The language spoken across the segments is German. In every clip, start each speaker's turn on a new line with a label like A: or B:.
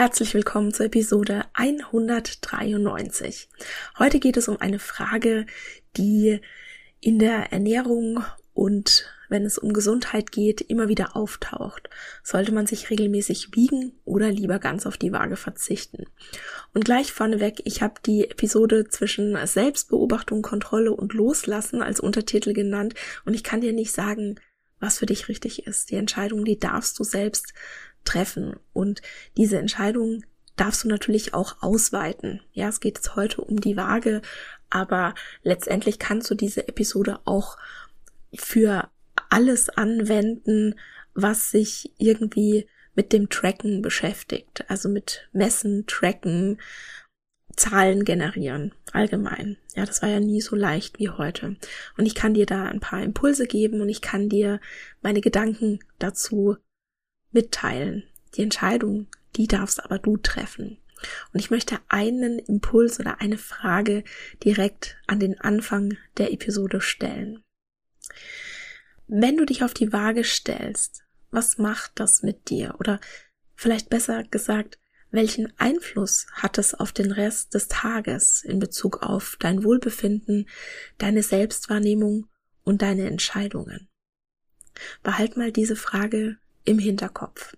A: Herzlich willkommen zur Episode 193. Heute geht es um eine Frage, die in der Ernährung und wenn es um Gesundheit geht, immer wieder auftaucht. Sollte man sich regelmäßig wiegen oder lieber ganz auf die Waage verzichten? Und gleich vorneweg, ich habe die Episode zwischen Selbstbeobachtung, Kontrolle und Loslassen als Untertitel genannt und ich kann dir nicht sagen, was für dich richtig ist. Die Entscheidung, die darfst du selbst treffen und diese Entscheidung darfst du natürlich auch ausweiten. Ja, es geht jetzt heute um die Waage, aber letztendlich kannst du diese Episode auch für alles anwenden, was sich irgendwie mit dem Tracken beschäftigt, also mit Messen, Tracken, Zahlen generieren, allgemein. Ja, das war ja nie so leicht wie heute. Und ich kann dir da ein paar Impulse geben und ich kann dir meine Gedanken dazu mitteilen. Die Entscheidung, die darfst aber du treffen. Und ich möchte einen Impuls oder eine Frage direkt an den Anfang der Episode stellen. Wenn du dich auf die Waage stellst, was macht das mit dir? Oder vielleicht besser gesagt, welchen Einfluss hat es auf den Rest des Tages in Bezug auf dein Wohlbefinden, deine Selbstwahrnehmung und deine Entscheidungen? Behalt mal diese Frage im Hinterkopf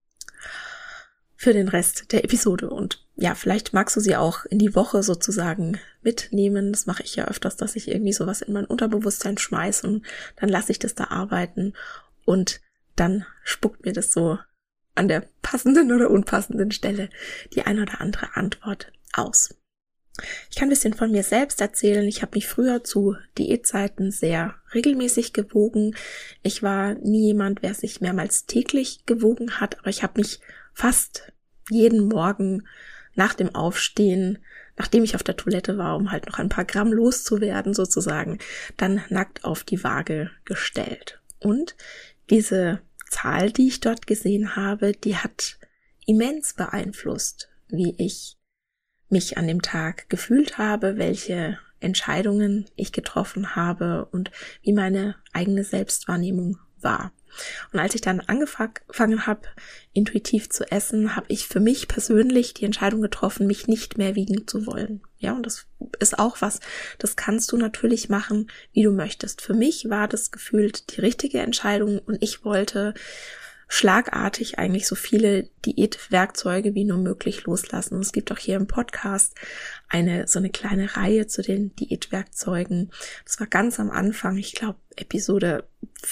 A: für den Rest der Episode und ja, vielleicht magst du sie auch in die Woche sozusagen mitnehmen. Das mache ich ja öfters, dass ich irgendwie sowas in mein Unterbewusstsein schmeiße und dann lasse ich das da arbeiten und dann spuckt mir das so an der passenden oder unpassenden Stelle die ein oder andere Antwort aus. Ich kann ein bisschen von mir selbst erzählen. Ich habe mich früher zu Diätzeiten sehr regelmäßig gewogen. Ich war nie jemand, wer sich mehrmals täglich gewogen hat, aber ich habe mich fast jeden Morgen nach dem Aufstehen, nachdem ich auf der Toilette war, um halt noch ein paar Gramm loszuwerden sozusagen, dann nackt auf die Waage gestellt. Und diese Zahl, die ich dort gesehen habe, die hat immens beeinflusst, wie ich mich an dem Tag gefühlt habe, welche Entscheidungen ich getroffen habe und wie meine eigene Selbstwahrnehmung war. Und als ich dann angefangen habe, intuitiv zu essen, habe ich für mich persönlich die Entscheidung getroffen, mich nicht mehr wiegen zu wollen. Ja, und das ist auch was, das kannst du natürlich machen, wie du möchtest. Für mich war das gefühlt die richtige Entscheidung und ich wollte schlagartig eigentlich so viele Diätwerkzeuge wie nur möglich loslassen. Und es gibt auch hier im Podcast so eine kleine Reihe zu den Diätwerkzeugen. Das war ganz am Anfang, ich glaube Episode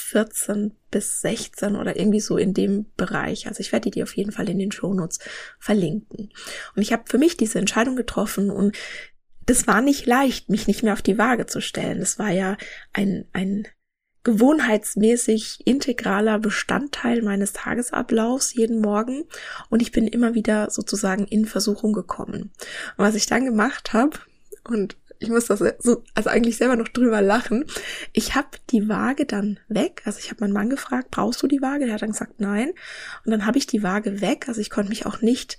A: 14 bis 16 oder irgendwie so in dem Bereich. Also ich werde die auf jeden Fall in den Shownotes verlinken. Und ich habe für mich diese Entscheidung getroffen und das war nicht leicht, mich nicht mehr auf die Waage zu stellen. Das war ja ein gewohnheitsmäßig integraler Bestandteil meines Tagesablaufs jeden Morgen und ich bin immer wieder sozusagen in Versuchung gekommen. Und was ich dann gemacht habe, und ich muss das so, also eigentlich selber noch drüber lachen, ich habe die Waage dann weg, also ich habe meinen Mann gefragt, brauchst du die Waage? Der hat dann gesagt, nein. Und dann habe ich die Waage weg, also ich konnte mich auch nicht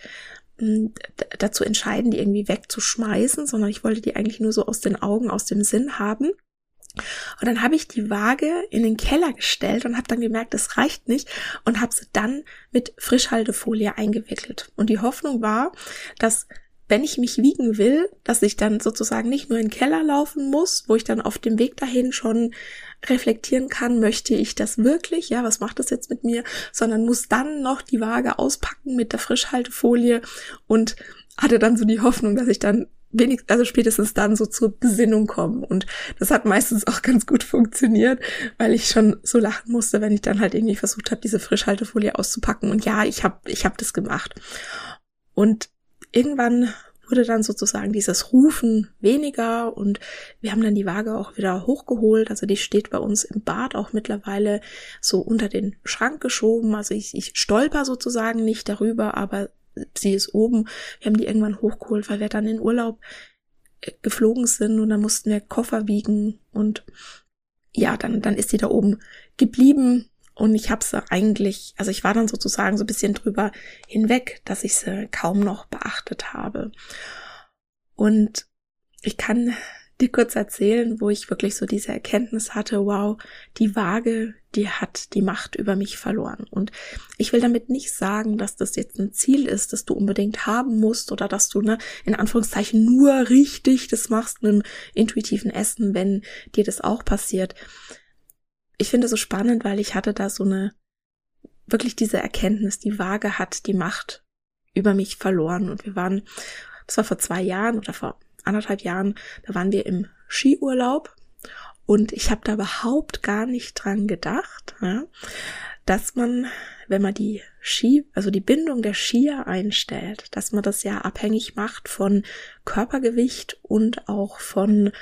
A: dazu entscheiden, die irgendwie wegzuschmeißen, sondern ich wollte die eigentlich nur so aus den Augen, aus dem Sinn haben. Und dann habe ich die Waage in den Keller gestellt und habe dann gemerkt, das reicht nicht und habe sie dann mit Frischhaltefolie eingewickelt. Und die Hoffnung war, dass wenn ich mich wiegen will, dass ich dann sozusagen nicht nur in den Keller laufen muss, wo ich dann auf dem Weg dahin schon reflektieren kann, möchte ich das wirklich, ja, was macht das jetzt mit mir, sondern muss dann noch die Waage auspacken mit der Frischhaltefolie und hatte dann so die Hoffnung, dass ich dann also spätestens dann so zur Besinnung kommen. Und das hat meistens auch ganz gut funktioniert, weil ich schon so lachen musste, wenn ich dann halt irgendwie versucht habe, diese Frischhaltefolie auszupacken. Und ja, ich hab das gemacht. Und irgendwann wurde dann sozusagen dieses Rufen weniger und wir haben dann die Waage auch wieder hochgeholt. Also die steht bei uns im Bad auch mittlerweile so unter den Schrank geschoben. Also ich stolper sozusagen nicht darüber, aber sie ist oben. Wir haben die irgendwann hochgeholt, weil wir dann in Urlaub geflogen sind und dann mussten wir Koffer wiegen und ja, dann ist sie da oben geblieben und ich habe sie eigentlich, also ich war dann sozusagen so ein bisschen drüber hinweg, dass ich sie kaum noch beachtet habe. Und ich kann dir kurz erzählen, wo ich wirklich so diese Erkenntnis hatte, wow, die Waage, die hat die Macht über mich verloren. Und ich will damit nicht sagen, dass das jetzt ein Ziel ist, das du unbedingt haben musst oder dass du, in Anführungszeichen nur richtig das machst mit dem intuitiven Essen, wenn dir das auch passiert. Ich finde es so spannend, weil ich hatte da wirklich diese Erkenntnis, die Waage hat die Macht über mich verloren. Und das war vor 2 Jahren oder vor 1,5 Jahren, da waren wir im Skiurlaub und ich habe da überhaupt gar nicht dran gedacht, dass man, wenn man die Bindung der Skier einstellt, dass man das ja abhängig macht von Körpergewicht und auch vom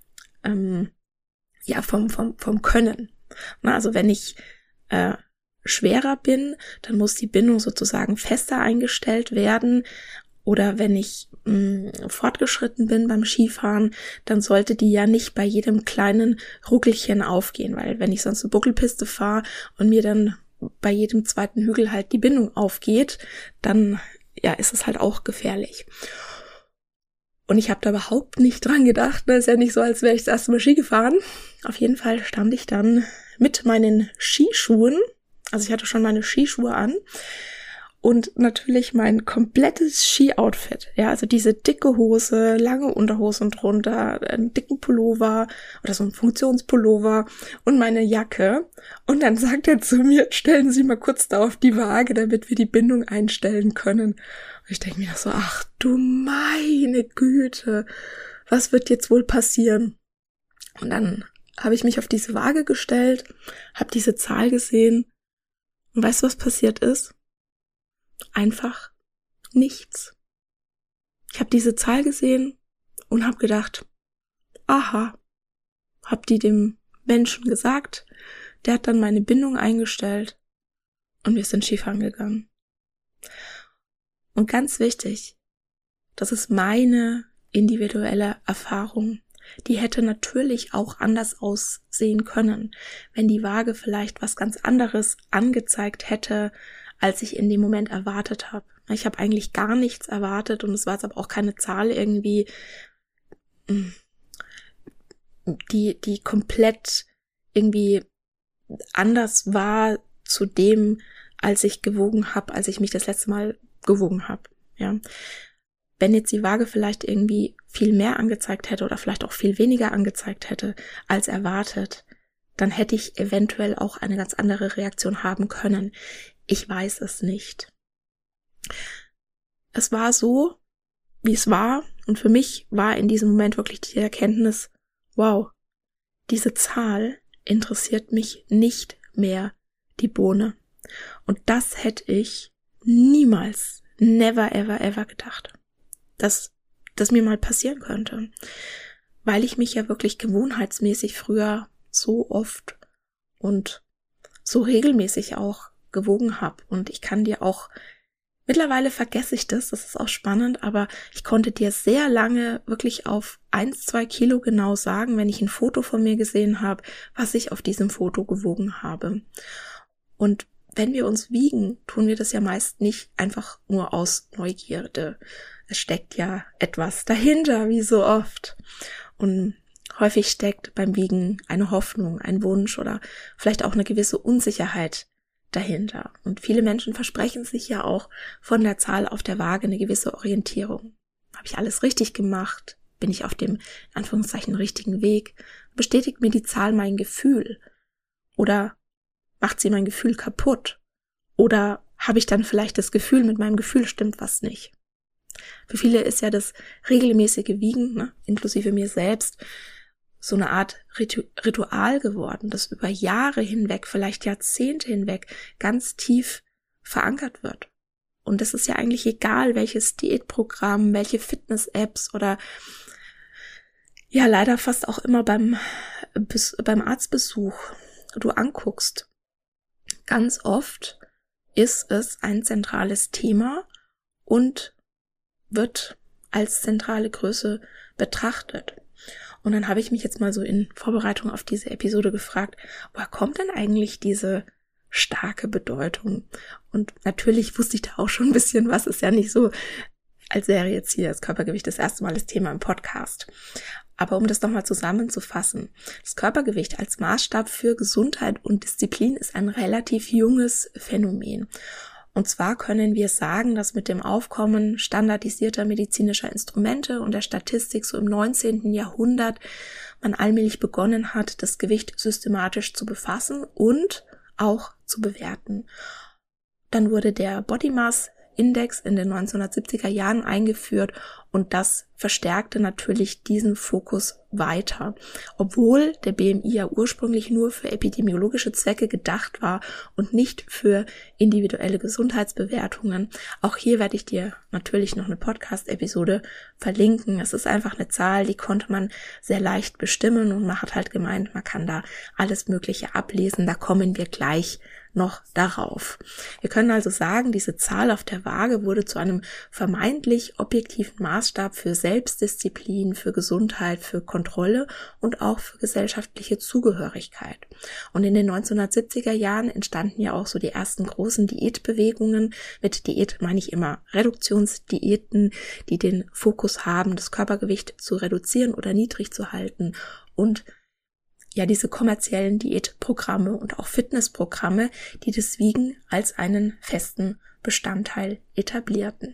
A: Können. Also wenn ich schwerer bin, dann muss die Bindung sozusagen fester eingestellt werden. Oder wenn ich fortgeschritten bin beim Skifahren, dann sollte die ja nicht bei jedem kleinen Ruckelchen aufgehen, weil wenn ich sonst eine Buckelpiste fahre und mir dann bei jedem zweiten Hügel halt die Bindung aufgeht, dann ist es halt auch gefährlich. Und ich habe da überhaupt nicht dran gedacht. Das ist ja nicht so, als wäre ich das erste Mal Ski gefahren. Auf jeden Fall stand ich dann mit meinen Skischuhen, also ich hatte schon meine Skischuhe an, und natürlich mein komplettes Ski-Outfit, also diese dicke Hose, lange Unterhosen drunter, einen dicken Pullover oder so ein Funktionspullover und meine Jacke. Und dann sagt er zu mir, stellen Sie mal kurz da auf die Waage, damit wir die Bindung einstellen können. Und ich denke mir so, ach du meine Güte, was wird jetzt wohl passieren? Und dann habe ich mich auf diese Waage gestellt, habe diese Zahl gesehen und weißt du, was passiert ist? Einfach nichts. Ich habe diese Zahl gesehen und habe gedacht, aha, hab die dem Menschen gesagt, der hat dann meine Bindung eingestellt und wir sind Skifahren gegangen. Und ganz wichtig, das ist meine individuelle Erfahrung. Die hätte natürlich auch anders aussehen können, wenn die Waage vielleicht was ganz anderes angezeigt hätte, als ich in dem Moment erwartet habe. Ich habe eigentlich gar nichts erwartet und es war jetzt aber auch keine Zahl irgendwie, die komplett irgendwie anders war zu dem, als ich gewogen habe, als ich mich das letzte Mal gewogen habe. Ja. Wenn jetzt die Waage vielleicht irgendwie viel mehr angezeigt hätte oder vielleicht auch viel weniger angezeigt hätte als erwartet, dann hätte ich eventuell auch eine ganz andere Reaktion haben können. Ich weiß es nicht. Es war so, wie es war, und für mich war in diesem Moment wirklich die Erkenntnis, wow, diese Zahl interessiert mich nicht mehr, die Bohne. Und das hätte ich niemals, never, ever, ever gedacht, dass das mir mal passieren könnte, weil ich mich ja wirklich gewohnheitsmäßig früher so oft und so regelmäßig auch gewogen habe. Und ich kann dir auch, mittlerweile vergesse ich das ist auch spannend, aber ich konnte dir sehr lange wirklich auf 1-2 Kilo genau sagen, wenn ich ein Foto von mir gesehen habe, was ich auf diesem Foto gewogen habe. Und wenn wir uns wiegen, tun wir das ja meist nicht einfach nur aus Neugierde. Es steckt ja etwas dahinter, wie so oft. Und häufig steckt beim Wiegen eine Hoffnung, ein Wunsch oder vielleicht auch eine gewisse Unsicherheit dahinter. Und viele Menschen versprechen sich ja auch von der Zahl auf der Waage eine gewisse Orientierung. Habe ich alles richtig gemacht? Bin ich auf dem, in Anführungszeichen, richtigen Weg? Bestätigt mir die Zahl mein Gefühl? Oder macht sie mein Gefühl kaputt? Oder habe ich dann vielleicht das Gefühl, mit meinem Gefühl stimmt was nicht? Für viele ist ja das regelmäßige Wiegen, inklusive mir selbst, so eine Art Ritual geworden, das über Jahre hinweg, vielleicht Jahrzehnte hinweg, ganz tief verankert wird. Und es ist ja eigentlich egal, welches Diätprogramm, welche Fitness-Apps oder ja leider fast auch immer beim Arztbesuch du anguckst. Ganz oft ist es ein zentrales Thema und wird als zentrale Größe betrachtet. Und dann habe ich mich jetzt mal so in Vorbereitung auf diese Episode gefragt, woher kommt denn eigentlich diese starke Bedeutung? Und natürlich wusste ich da auch schon ein bisschen was, ist ja nicht so, als wäre jetzt hier das Körpergewicht das erste Mal das Thema im Podcast. Aber um das nochmal zusammenzufassen, das Körpergewicht als Maßstab für Gesundheit und Disziplin ist ein relativ junges Phänomen. Und zwar können wir sagen, dass mit dem Aufkommen standardisierter medizinischer Instrumente und der Statistik so im 19. Jahrhundert man allmählich begonnen hat, das Gewicht systematisch zu befassen und auch zu bewerten. Dann wurde der Body Mass Index in den 1970er Jahren eingeführt und das verstärkte natürlich diesen Fokus weiter. Obwohl der BMI ja ursprünglich nur für epidemiologische Zwecke gedacht war und nicht für individuelle Gesundheitsbewertungen. Auch hier werde ich dir natürlich noch eine Podcast-Episode verlinken. Es ist einfach eine Zahl, die konnte man sehr leicht bestimmen und man hat halt gemeint, man kann da alles Mögliche ablesen. Da kommen wir gleich noch darauf. Wir können also sagen, diese Zahl auf der Waage wurde zu einem vermeintlich objektiven Maßstab für Selbstdisziplin, für Gesundheit, für Kontrolle und auch für gesellschaftliche Zugehörigkeit. Und in den 1970er Jahren entstanden ja auch so die ersten großen Diätbewegungen. Mit Diät meine ich immer Reduktionsdiäten, die den Fokus haben, das Körpergewicht zu reduzieren oder niedrig zu halten und ja, diese kommerziellen Diätprogramme und auch Fitnessprogramme, die das Wiegen als einen festen Bestandteil etablierten.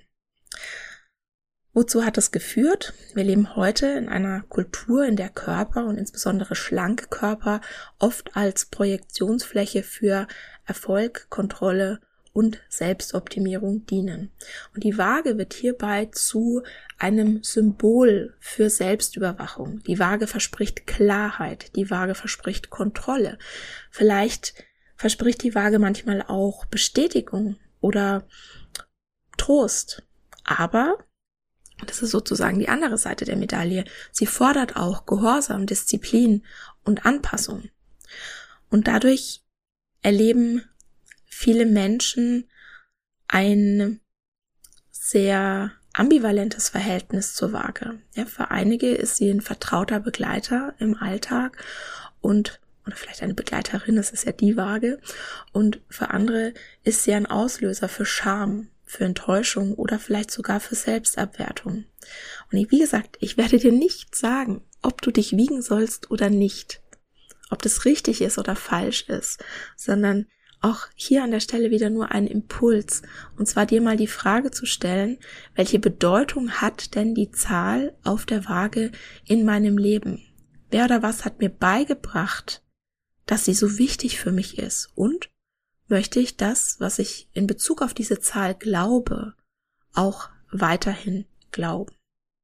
A: Wozu hat das geführt? Wir leben heute in einer Kultur, in der Körper und insbesondere schlanke Körper oft als Projektionsfläche für Erfolg, Kontrolle und Selbstoptimierung dienen. Und die Waage wird hierbei zu einem Symbol für Selbstüberwachung. Die Waage verspricht Klarheit, die Waage verspricht Kontrolle. Vielleicht verspricht die Waage manchmal auch Bestätigung oder Trost. Aber, das ist sozusagen die andere Seite der Medaille, sie fordert auch Gehorsam, Disziplin und Anpassung. Und dadurch erleben viele Menschen ein sehr ambivalentes Verhältnis zur Waage. Ja, für einige ist sie ein vertrauter Begleiter im Alltag oder vielleicht eine Begleiterin, das ist ja die Waage. Und für andere ist sie ein Auslöser für Scham, für Enttäuschung oder vielleicht sogar für Selbstabwertung. Und wie gesagt, ich werde dir nicht sagen, ob du dich wiegen sollst oder nicht, ob das richtig ist oder falsch ist, sondern auch hier an der Stelle wieder nur ein Impuls, und zwar dir mal die Frage zu stellen, welche Bedeutung hat denn die Zahl auf der Waage in meinem Leben? Wer oder was hat mir beigebracht, dass sie so wichtig für mich ist? Und möchte ich das, was ich in Bezug auf diese Zahl glaube, auch weiterhin glauben?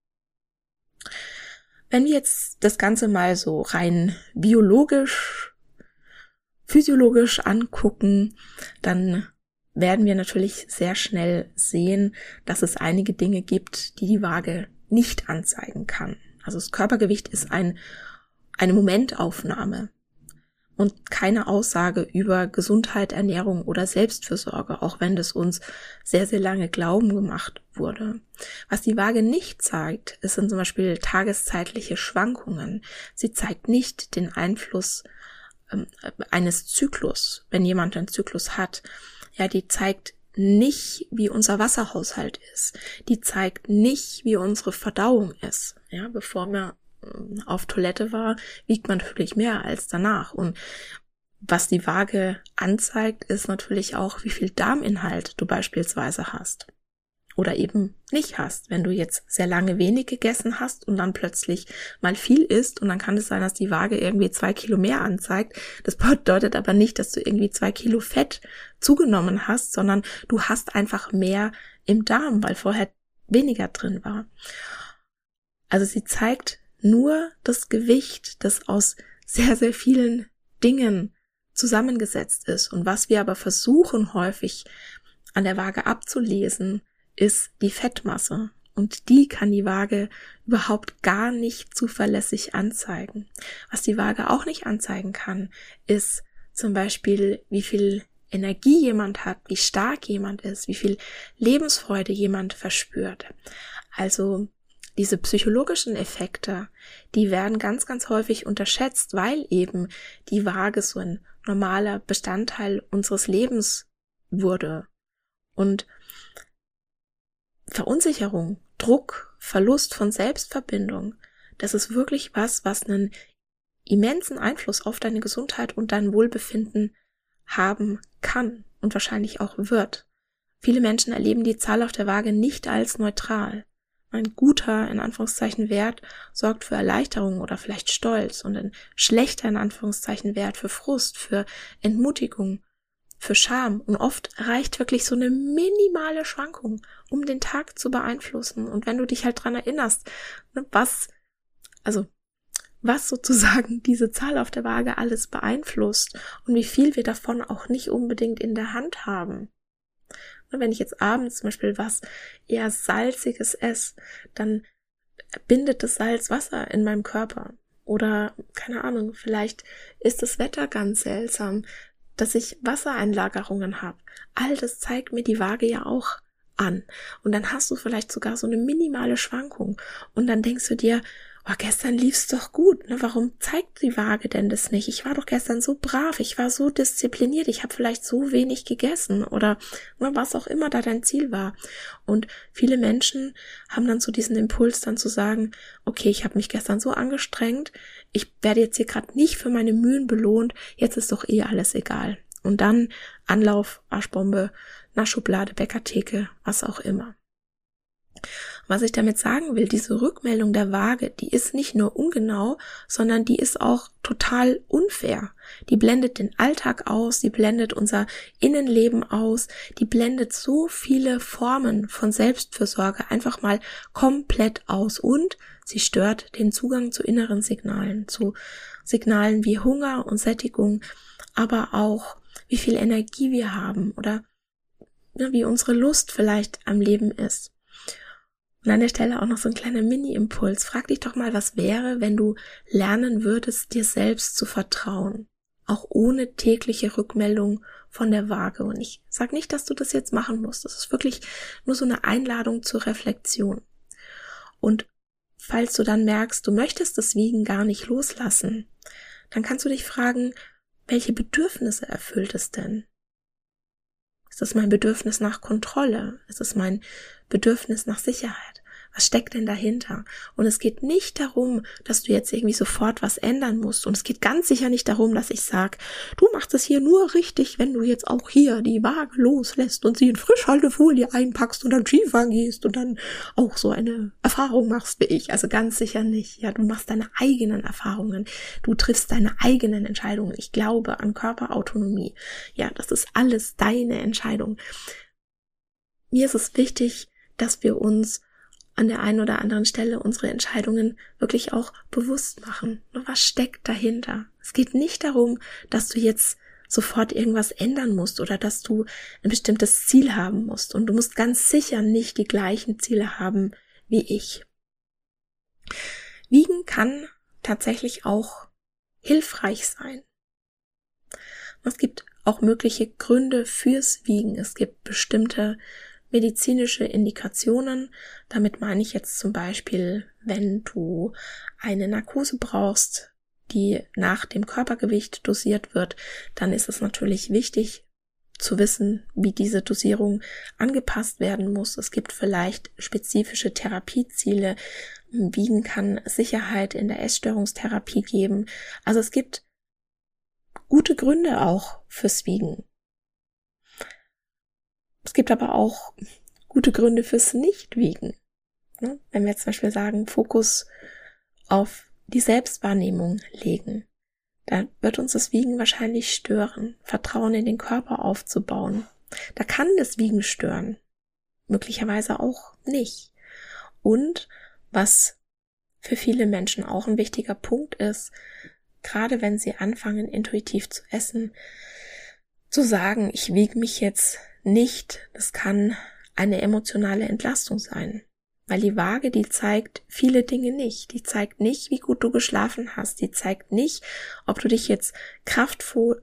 A: Wenn wir jetzt das Ganze mal so rein biologisch, physiologisch angucken, dann werden wir natürlich sehr schnell sehen, dass es einige Dinge gibt, die die Waage nicht anzeigen kann. Also das Körpergewicht ist eine Momentaufnahme und keine Aussage über Gesundheit, Ernährung oder Selbstfürsorge, auch wenn das uns sehr, sehr lange glauben gemacht wurde. Was die Waage nicht zeigt, sind zum Beispiel tageszeitliche Schwankungen. Sie zeigt nicht den Einfluss eines Zyklus, wenn jemand einen Zyklus hat. Ja, die zeigt nicht, wie unser Wasserhaushalt ist. Die zeigt nicht, wie unsere Verdauung ist. Ja, bevor man auf Toilette war, wiegt man natürlich mehr als danach. Und was die Waage anzeigt, ist natürlich auch, wie viel Darminhalt du beispielsweise hast. Oder eben nicht hast, wenn du jetzt sehr lange wenig gegessen hast und dann plötzlich mal viel isst und dann kann es sein, dass die Waage irgendwie 2 Kilo mehr anzeigt. Das bedeutet aber nicht, dass du irgendwie 2 Kilo Fett zugenommen hast, sondern du hast einfach mehr im Darm, weil vorher weniger drin war. Also sie zeigt nur das Gewicht, das aus sehr, sehr vielen Dingen zusammengesetzt ist. Und was wir aber versuchen häufig an der Waage abzulesen, ist die Fettmasse. Und die kann die Waage überhaupt gar nicht zuverlässig anzeigen. Was die Waage auch nicht anzeigen kann, ist zum Beispiel, wie viel Energie jemand hat, wie stark jemand ist, wie viel Lebensfreude jemand verspürt. Also diese psychologischen Effekte, die werden ganz, ganz häufig unterschätzt, weil eben die Waage so ein normaler Bestandteil unseres Lebens wurde. Und Verunsicherung, Druck, Verlust von Selbstverbindung, das ist wirklich was einen immensen Einfluss auf deine Gesundheit und dein Wohlbefinden haben kann und wahrscheinlich auch wird. Viele Menschen erleben die Zahl auf der Waage nicht als neutral. Ein guter, in Anführungszeichen, Wert sorgt für Erleichterung oder vielleicht Stolz und ein schlechter, in Anführungszeichen, Wert für Frust, für Entmutigung, für Scham. Und oft reicht wirklich so eine minimale Schwankung, um den Tag zu beeinflussen. Und wenn du dich halt dran erinnerst, was sozusagen diese Zahl auf der Waage alles beeinflusst und wie viel wir davon auch nicht unbedingt in der Hand haben. Wenn ich jetzt abends zum Beispiel was eher Salziges esse, dann bindet das Salz Wasser in meinem Körper. Oder, keine Ahnung, vielleicht ist das Wetter ganz seltsam, dass ich Wassereinlagerungen habe. All das zeigt mir die Waage ja auch an. Und dann hast du vielleicht sogar so eine minimale Schwankung. Und dann denkst du dir, oh, gestern lief's doch gut, ne? Warum zeigt die Waage denn das nicht? Ich war doch gestern so brav, ich war so diszipliniert, ich habe vielleicht so wenig gegessen oder was auch immer da dein Ziel war. Und viele Menschen haben dann so diesen Impuls dann zu sagen, okay, ich habe mich gestern so angestrengt, ich werde jetzt hier gerade nicht für meine Mühen belohnt, jetzt ist doch eh alles egal. Und dann Anlauf, Arschbombe, Nassschublade, Bäckertheke, was auch immer. Was ich damit sagen will, diese Rückmeldung der Waage, die ist nicht nur ungenau, sondern die ist auch total unfair. Die blendet den Alltag aus, die blendet unser Innenleben aus, die blendet so viele Formen von Selbstfürsorge einfach mal komplett aus und sie stört den Zugang zu inneren Signalen, zu Signalen wie Hunger und Sättigung, aber auch wie viel Energie wir haben oder wie unsere Lust vielleicht am Leben ist. Und an der Stelle auch noch so ein kleiner Mini-Impuls. Frag dich doch mal, was wäre, wenn du lernen würdest, dir selbst zu vertrauen. Auch ohne tägliche Rückmeldung von der Waage. Und ich sag nicht, dass du das jetzt machen musst. Das ist wirklich nur so eine Einladung zur Reflexion. Und falls du dann merkst, du möchtest das Wiegen gar nicht loslassen, dann kannst du dich fragen, welche Bedürfnisse erfüllt es denn? Ist es mein Bedürfnis nach Kontrolle? Ist es mein Bedürfnis nach Sicherheit? Was steckt denn dahinter? Und es geht nicht darum, dass du jetzt irgendwie sofort was ändern musst. Und es geht ganz sicher nicht darum, dass ich sage, du machst es hier nur richtig, wenn du jetzt auch hier die Waage loslässt und sie in Frischhaltefolie einpackst und dann Skifahren gehst und dann auch so eine Erfahrung machst wie ich. Also ganz sicher nicht. Ja, du machst deine eigenen Erfahrungen. Du triffst deine eigenen Entscheidungen. Ich glaube an Körperautonomie. Ja, das ist alles deine Entscheidung. Mir ist es wichtig, dass wir uns an der einen oder anderen Stelle unsere Entscheidungen wirklich auch bewusst machen. Was steckt dahinter? Es geht nicht darum, dass du jetzt sofort irgendwas ändern musst oder dass du ein bestimmtes Ziel haben musst. Und du musst ganz sicher nicht die gleichen Ziele haben wie ich. Wiegen kann tatsächlich auch hilfreich sein. Es gibt auch mögliche Gründe fürs Wiegen. Es gibt bestimmte medizinische Indikationen. Damit meine ich jetzt zum Beispiel, wenn du eine Narkose brauchst, die nach dem Körpergewicht dosiert wird, dann ist es natürlich wichtig zu wissen, wie diese Dosierung angepasst werden muss. Es gibt vielleicht spezifische Therapieziele. Wiegen kann Sicherheit in der Essstörungstherapie geben. Also es gibt gute Gründe auch fürs Wiegen. Es gibt aber auch gute Gründe fürs Nichtwiegen. Wenn wir jetzt zum Beispiel sagen, Fokus auf die Selbstwahrnehmung legen, dann wird uns das Wiegen wahrscheinlich stören, Vertrauen in den Körper aufzubauen. Da kann das Wiegen stören, möglicherweise auch nicht. Und was für viele Menschen auch ein wichtiger Punkt ist, gerade wenn sie anfangen, intuitiv zu essen, zu sagen, ich wiege mich jetzt nicht, das kann eine emotionale Entlastung sein. Weil die Waage, die zeigt viele Dinge nicht. Die zeigt nicht, wie gut du geschlafen hast. Die zeigt nicht, ob du dich jetzt kraftvoll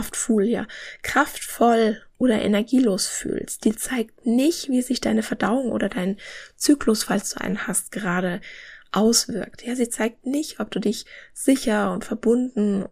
A: oder energielos fühlst. Die zeigt nicht, wie sich deine Verdauung oder dein Zyklus, falls du einen hast, gerade auswirkt. Ja, sie zeigt nicht, ob du dich sicher und verbunden,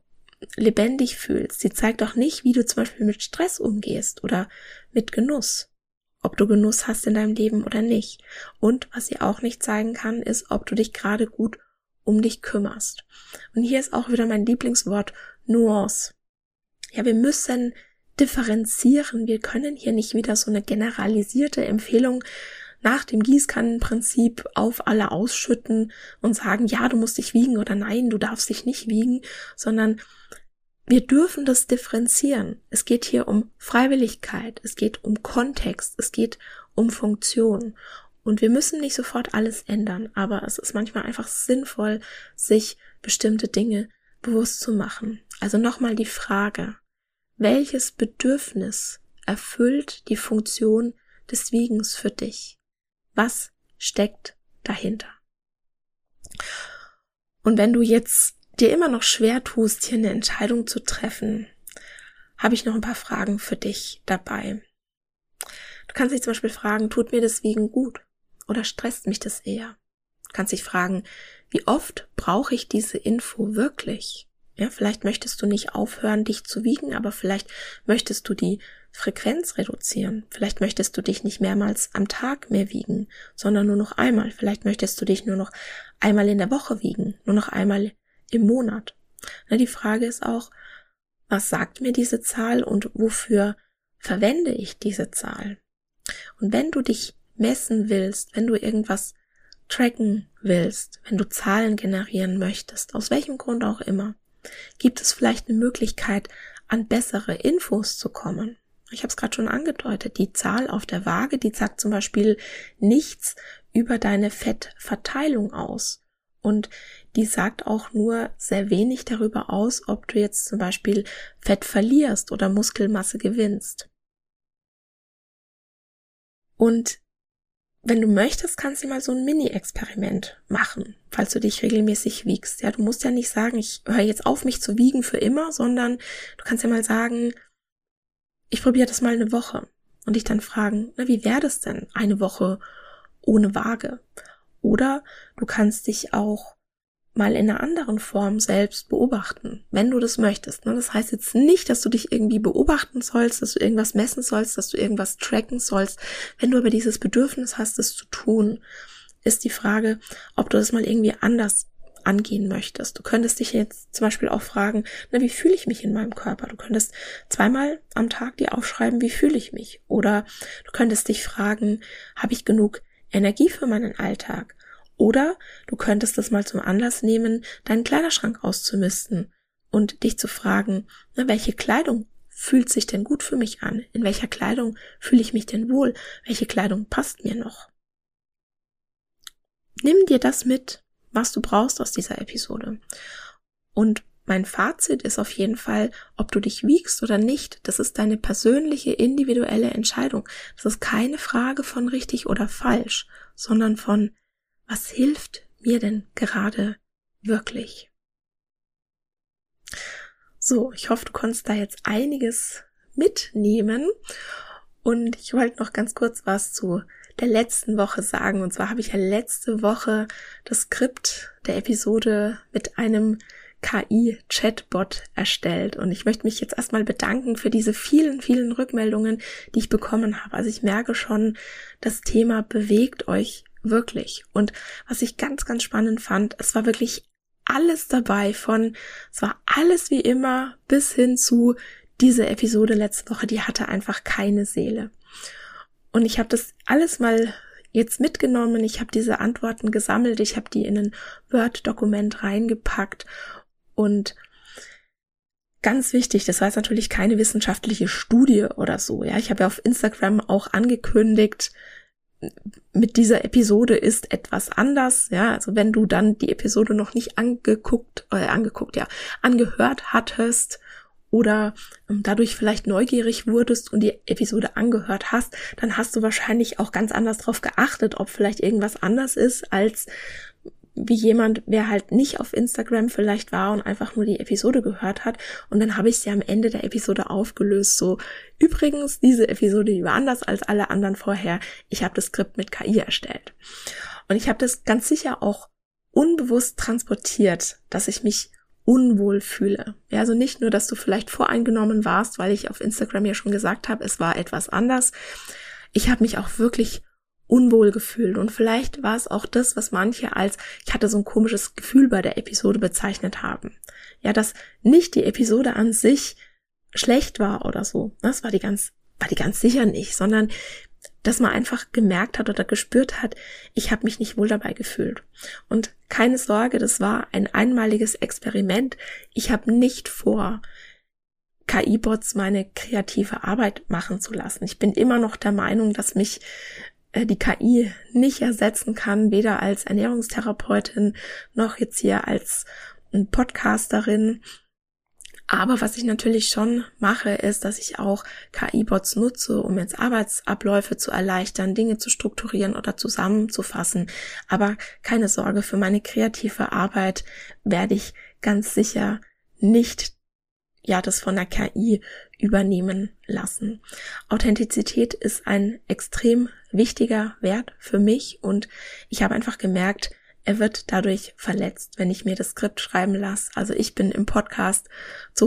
A: lebendig fühlst. Sie zeigt auch nicht, wie du zum Beispiel mit Stress umgehst oder mit Genuss. ob du Genuss hast in deinem Leben oder nicht. Und was sie auch nicht zeigen kann, ist, ob du dich gerade gut um dich kümmerst. Und hier ist auch wieder mein Lieblingswort, Nuance. Ja, wir müssen differenzieren. Wir können hier nicht wieder so eine generalisierte Empfehlung nach dem Gießkannenprinzip auf alle ausschütten und sagen, ja, du musst dich wiegen oder nein, du darfst dich nicht wiegen, sondern wir dürfen das differenzieren. Es geht hier um Freiwilligkeit, es geht um Kontext, es geht um Funktion. Und wir müssen nicht sofort alles ändern, aber es ist manchmal einfach sinnvoll, sich bestimmte Dinge bewusst zu machen. Also nochmal die Frage, welches Bedürfnis erfüllt die Funktion des Wiegens für dich? Was steckt dahinter? Und wenn du jetzt dir immer noch schwer tust, hier eine Entscheidung zu treffen, habe ich noch ein paar Fragen für dich dabei. Du kannst dich zum Beispiel fragen, tut mir das Wiegen gut oder stresst mich das eher? Du kannst dich fragen, wie oft brauche ich diese Info wirklich? Ja, vielleicht möchtest du nicht aufhören, dich zu wiegen, aber vielleicht möchtest du die Frequenz reduzieren. Vielleicht möchtest du dich nicht mehrmals am Tag mehr wiegen, sondern nur noch einmal. Vielleicht möchtest du dich nur noch einmal in der Woche wiegen, nur noch einmal im Monat. Na, die Frage ist auch, was sagt mir diese Zahl und wofür verwende ich diese Zahl? Und wenn du dich messen willst, wenn du irgendwas tracken willst, wenn du Zahlen generieren möchtest, aus welchem Grund auch immer, gibt es vielleicht eine Möglichkeit, an bessere Infos zu kommen. Ich habe es gerade schon angedeutet, die Zahl auf der Waage, die sagt zum Beispiel nichts über deine Fettverteilung aus. Und die sagt auch nur sehr wenig darüber aus, ob du jetzt zum Beispiel Fett verlierst oder Muskelmasse gewinnst. Und wenn du möchtest, kannst du mal so ein Mini-Experiment machen, falls du dich regelmäßig wiegst. Ja, du musst ja nicht sagen, ich höre jetzt auf, mich zu wiegen für immer, sondern du kannst ja mal sagen, ich probiere das mal eine Woche und dich dann fragen, na, wie wäre das denn eine Woche ohne Waage? Oder du kannst dich auch mal in einer anderen Form selbst beobachten, wenn du das möchtest. Das heißt jetzt nicht, dass du dich irgendwie beobachten sollst, dass du irgendwas messen sollst, dass du irgendwas tracken sollst. Wenn du aber dieses Bedürfnis hast, das zu tun, ist die Frage, ob du das mal irgendwie anders angehen möchtest. Du könntest dich jetzt zum Beispiel auch fragen, wie fühle ich mich in meinem Körper? Du könntest 2-mal am Tag dir aufschreiben, wie fühle ich mich? Oder du könntest dich fragen, habe ich genug Energie für meinen Alltag? Oder du könntest das mal zum Anlass nehmen, deinen Kleiderschrank auszumisten und dich zu fragen, welche Kleidung fühlt sich denn gut für mich an? In welcher Kleidung fühle ich mich denn wohl? Welche Kleidung passt mir noch? Nimm dir das mit, was du brauchst aus dieser Episode. Und mein Fazit ist auf jeden Fall, ob du dich wiegst oder nicht, das ist deine persönliche, individuelle Entscheidung. Das ist keine Frage von richtig oder falsch, sondern von was hilft mir denn gerade wirklich? So, ich hoffe, du konntest da jetzt einiges mitnehmen. Und ich wollte noch ganz kurz was zu der letzten Woche sagen. Und zwar habe ich ja letzte Woche das Skript der Episode mit einem KI-Chatbot erstellt. Und ich möchte mich jetzt erstmal bedanken für diese vielen, vielen Rückmeldungen, die ich bekommen habe. Also ich merke schon, das Thema bewegt euch wirklich. Und was ich ganz, ganz spannend fand, es war wirklich alles dabei es war alles wie immer bis hin zu diese Episode letzte Woche, die hatte einfach keine Seele. Und ich habe das alles mal jetzt mitgenommen, ich habe diese Antworten gesammelt, ich habe die in ein Word-Dokument reingepackt und ganz wichtig, das war jetzt natürlich keine wissenschaftliche Studie oder so, ja, ich habe ja auf Instagram auch angekündigt, mit dieser Episode ist etwas anders, ja, also wenn du dann die Episode noch nicht angehört hattest oder dadurch vielleicht neugierig wurdest und die Episode angehört hast, dann hast du wahrscheinlich auch ganz anders drauf geachtet, ob vielleicht irgendwas anders ist, als wie jemand, wer halt nicht auf Instagram vielleicht war und einfach nur die Episode gehört hat. Und dann habe ich sie am Ende der Episode aufgelöst. So, übrigens, diese Episode, die war anders als alle anderen vorher. Ich habe das Skript mit KI erstellt. Und ich habe das ganz sicher auch unbewusst transportiert, dass ich mich unwohl fühle. Ja, also nicht nur, dass du vielleicht voreingenommen warst, weil ich auf Instagram ja schon gesagt habe, es war etwas anders. ich habe mich auch wirklich unwohl gefühlt und vielleicht war es auch das, was manche als, ich hatte so ein komisches Gefühl bei der Episode bezeichnet haben. Ja, dass nicht die Episode an sich schlecht war oder so. Das war die ganz sicher nicht, sondern dass man einfach gemerkt hat oder gespürt hat, ich habe mich nicht wohl dabei gefühlt. Und keine Sorge, das war ein einmaliges Experiment. Ich habe nicht vor, KI-Bots meine kreative Arbeit machen zu lassen. Ich bin immer noch der Meinung, dass mich die KI nicht ersetzen kann, weder als Ernährungstherapeutin noch jetzt hier als Podcasterin. Aber was ich natürlich schon mache, ist, dass ich auch KI-Bots nutze, um jetzt Arbeitsabläufe zu erleichtern, Dinge zu strukturieren oder zusammenzufassen. Aber keine Sorge, für meine kreative Arbeit werde ich ganz sicher nicht das von der KI übernehmen lassen. Authentizität ist ein extrem wichtiger Wert für mich und ich habe einfach gemerkt, er wird dadurch verletzt, wenn ich mir das Skript schreiben lasse. Also ich bin im Podcast zu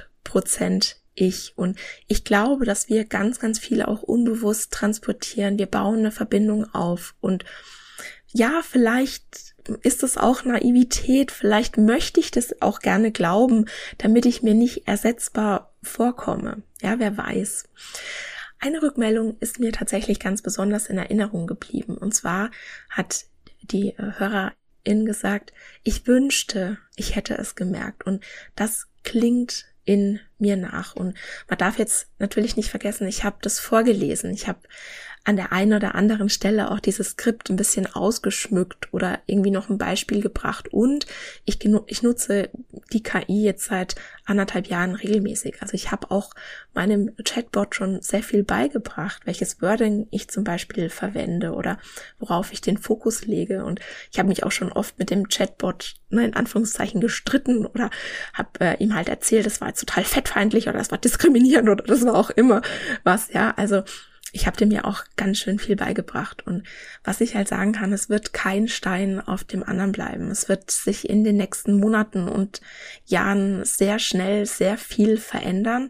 A: 100% ich und ich glaube, dass wir ganz, ganz viele auch unbewusst transportieren. Wir bauen eine Verbindung auf und ja, vielleicht ist es auch Naivität, vielleicht möchte ich das auch gerne glauben, damit ich mir nicht ersetzbar vorkomme. Ja, wer weiß. Eine Rückmeldung ist mir tatsächlich ganz besonders in Erinnerung geblieben. Und zwar hat die Hörerin gesagt, ich wünschte, ich hätte es gemerkt. Und das klingt in mir nach. Und man darf jetzt natürlich nicht vergessen, ich habe das vorgelesen. Ich habe an der einen oder anderen Stelle auch dieses Skript ein bisschen ausgeschmückt oder irgendwie noch ein Beispiel gebracht. Und ich nutze die KI jetzt seit 1,5 Jahren regelmäßig. Also ich habe auch meinem Chatbot schon sehr viel beigebracht, welches Wording ich zum Beispiel verwende oder worauf ich den Fokus lege. Und ich habe mich auch schon oft mit dem Chatbot in Anführungszeichen gestritten oder habe ihm halt erzählt, das war jetzt total fettfeindlich oder das war diskriminierend oder das war auch immer was, ja, also ich habe dem ja auch ganz schön viel beigebracht und was ich halt sagen kann, es wird kein Stein auf dem anderen bleiben. Es wird sich in den nächsten Monaten und Jahren sehr schnell sehr viel verändern.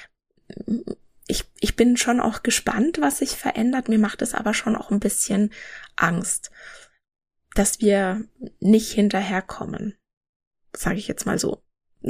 A: Ich bin schon auch gespannt, was sich verändert. Mir macht es aber schon auch ein bisschen Angst, dass wir nicht hinterherkommen, sage ich jetzt mal so.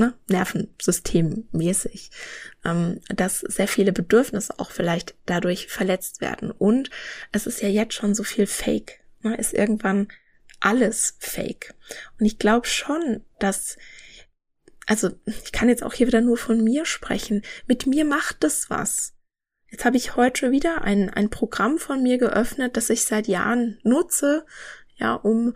A: Nervensystemmäßig, dass sehr viele Bedürfnisse auch vielleicht dadurch verletzt werden. Und es ist ja jetzt schon so viel Fake, ist irgendwann alles Fake. Und ich glaube schon, dass, also ich kann jetzt auch hier wieder nur von mir sprechen, mit mir macht das was. Jetzt habe ich heute wieder ein Programm von mir geöffnet, das ich seit Jahren nutze, ja, um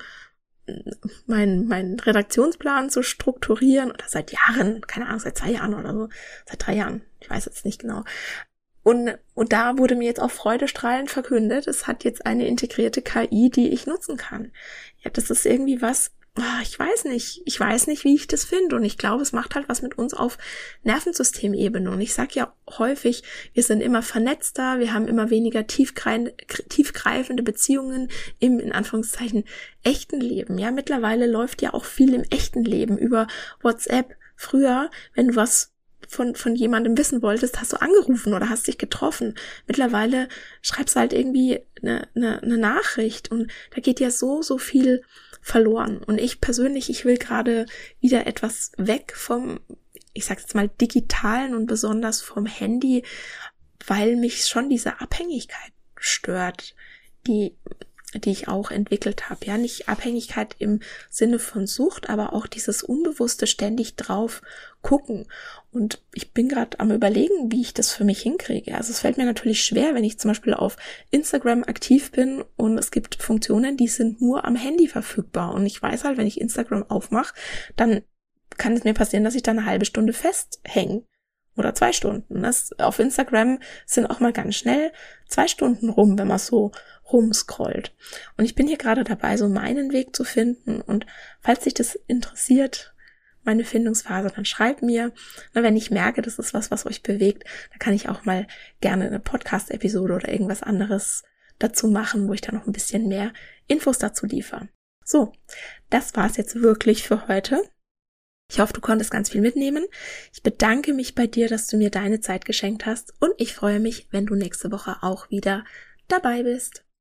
A: meinen Redaktionsplan zu strukturieren oder seit Jahren, keine Ahnung, seit 2 Jahren oder so, seit 3 Jahren, ich weiß jetzt nicht genau. Und da wurde mir jetzt auch freudestrahlend verkündet, es hat jetzt eine integrierte KI, die ich nutzen kann. Ja, das ist irgendwie was, ich weiß nicht, wie ich das finde und ich glaube, es macht halt was mit uns auf Nervensystemebene und ich sag ja häufig, wir sind immer vernetzter, wir haben immer weniger tiefgreifende Beziehungen im, in Anführungszeichen, echten Leben. Ja, mittlerweile läuft ja auch viel im echten Leben über WhatsApp. Früher, wenn du was von jemandem wissen wolltest, hast du angerufen oder hast dich getroffen. Mittlerweile schreibst du halt irgendwie eine Nachricht und da geht ja so viel verloren. Und ich persönlich, ich will gerade wieder etwas weg vom, ich sag's jetzt mal, digitalen und besonders vom Handy, weil mich schon diese Abhängigkeit stört, die ich auch entwickelt habe. Ja, nicht Abhängigkeit im Sinne von Sucht, aber auch dieses Unbewusste ständig drauf gucken. Und ich bin gerade am Überlegen, wie ich das für mich hinkriege. Also es fällt mir natürlich schwer, wenn ich zum Beispiel auf Instagram aktiv bin und es gibt Funktionen, die sind nur am Handy verfügbar. Und ich weiß halt, wenn ich Instagram aufmache, dann kann es mir passieren, dass ich da eine halbe Stunde festhänge. Oder 2 Stunden. Auf Instagram sind auch mal ganz schnell 2 Stunden rum, wenn man so rumscrollt. Und ich bin hier gerade dabei, so meinen Weg zu finden. Und falls dich das interessiert, meine Findungsphase, dann schreib mir. Wenn ich merke, das ist was euch bewegt, dann kann ich auch mal gerne eine Podcast-Episode oder irgendwas anderes dazu machen, wo ich dann noch ein bisschen mehr Infos dazu liefere. So, das war's jetzt wirklich für heute. Ich hoffe, du konntest ganz viel mitnehmen. Ich bedanke mich bei dir, dass du mir deine Zeit geschenkt hast und ich freue mich, wenn du nächste Woche auch wieder dabei bist.